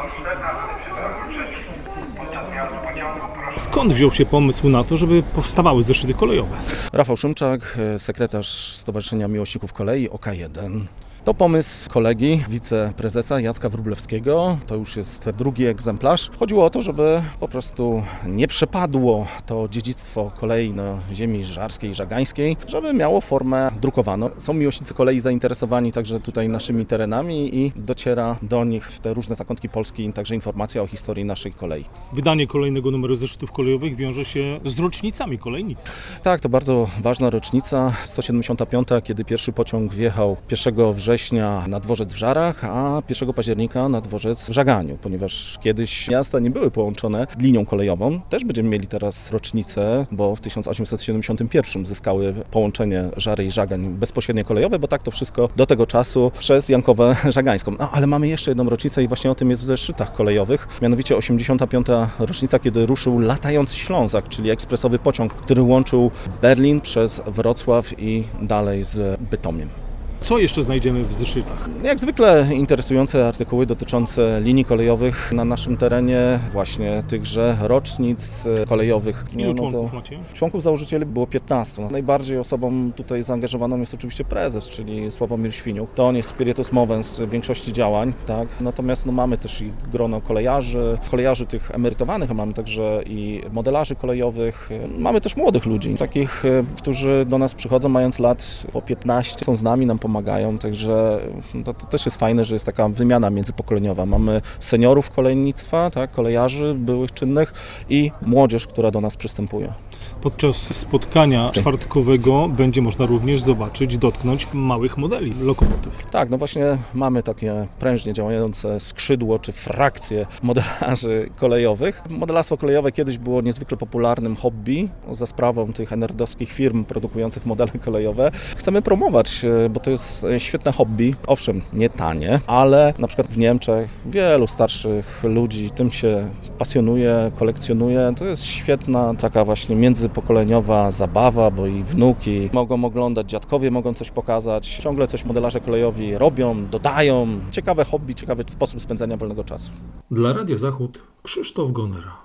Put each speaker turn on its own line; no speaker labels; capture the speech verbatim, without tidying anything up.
Skąd wziął się pomysł na to, żeby powstawały zeszyty kolejowe?
Rafał Szymczak, sekretarz Stowarzyszenia Miłośników Kolei O K jeden. To pomysł kolegi, wiceprezesa Jacka Wróblewskiego. To już jest drugi egzemplarz. Chodziło o to, żeby po prostu nie przepadło to dziedzictwo kolei na ziemi żarskiej, żagańskiej, żeby miało formę drukowaną. Są miłośnicy kolei zainteresowani także tutaj naszymi terenami i dociera do nich w te różne zakątki Polski także informacja o historii naszej kolei.
Wydanie kolejnego numeru zeszytów kolejowych wiąże się z rocznicami kolejnictwa.
Tak, to bardzo ważna rocznica, sto siedemdziesiąta piąta, kiedy pierwszy pociąg wjechał pierwszego września na dworzec w Żarach, a pierwszego października na dworzec w Żaganiu, ponieważ kiedyś miasta nie były połączone linią kolejową. Też będziemy mieli teraz rocznicę, bo w tysiąc osiemset siedemdziesiątym pierwszym zyskały połączenie Żary i Żagań bezpośrednio kolejowe, bo tak to wszystko do tego czasu przez Jankowę Żagańską. No, ale mamy jeszcze jedną rocznicę i właśnie o tym jest w zeszytach kolejowych, mianowicie osiemdziesiąta piąta rocznica, kiedy ruszył latający Ślązak, czyli ekspresowy pociąg, który łączył Berlin przez Wrocław i dalej z Bytomiem.
Co jeszcze znajdziemy w zeszytach?
Jak zwykle interesujące artykuły dotyczące linii kolejowych na naszym terenie, właśnie tychże rocznic kolejowych.
Ilu
no, no
członków
to
macie?
Członków założycieli było piętnastu. No, najbardziej osobą tutaj zaangażowaną jest oczywiście prezes, czyli Sławomir Świniuk. To on jest spiritus movens w większości działań, tak? Natomiast no, mamy też i grono kolejarzy, kolejarzy tych emerytowanych, a mamy także i modelarzy kolejowych. Mamy też młodych ludzi, takich, którzy do nas przychodzą mając lat po piętnaście, są z nami, nam pomagają, także to, to też jest fajne, że jest taka wymiana międzypokoleniowa. Mamy seniorów kolejnictwa, tak, kolejarzy byłych czynnych i młodzież, która do nas przystępuje.
Podczas spotkania czwartkowego będzie można również zobaczyć, dotknąć małych modeli lokomotyw.
Tak, no właśnie mamy takie prężnie działające skrzydło czy frakcje modelarzy kolejowych. Modelarstwo kolejowe kiedyś było niezwykle popularnym hobby za sprawą tych enerdowskich firm produkujących modele kolejowe. Chcemy promować, bo to jest świetne hobby, owszem, nie tanie, ale na przykład w Niemczech wielu starszych ludzi tym się pasjonuje, kolekcjonuje. To jest świetna taka właśnie międzypokoleniowa zabawa, bo i wnuki mogą oglądać, dziadkowie mogą coś pokazać. Ciągle coś modelarze kolejowi robią, dodają. Ciekawe hobby, ciekawy sposób spędzania wolnego czasu.
Dla Radia Zachód Krzysztof Gonera.